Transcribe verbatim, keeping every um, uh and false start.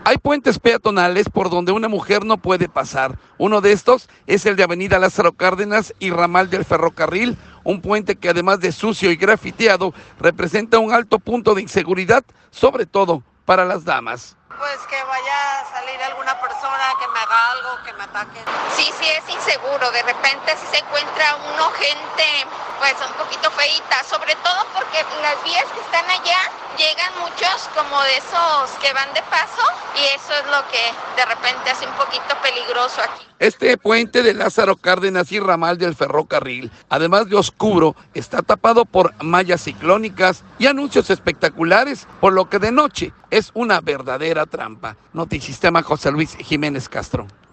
Hay puentes peatonales por donde una mujer no puede pasar. Uno de estos es el de Avenida Lázaro Cárdenas y Ramal del Ferrocarril, un puente que además de sucio y grafiteado, representa un alto punto de inseguridad, sobre todo para las damas. Pues que vaya a salir alguna persona que me haga algo, que me ataque. Sí, sí es inseguro, de repente si se encuentra uno gente pues un poquito feíta, sobre todo porque las vías que están allá llegan muchos como de esos que van de paso y eso es lo que de repente hace un poquito peligroso aquí. Este puente de Lázaro Cárdenas y Ramal del Ferrocarril, además de oscuro, está tapado por mallas ciclónicas y anuncios espectaculares, por lo que de noche es una verdadera trampa. Notisistema, José Luis Jiménez Castro.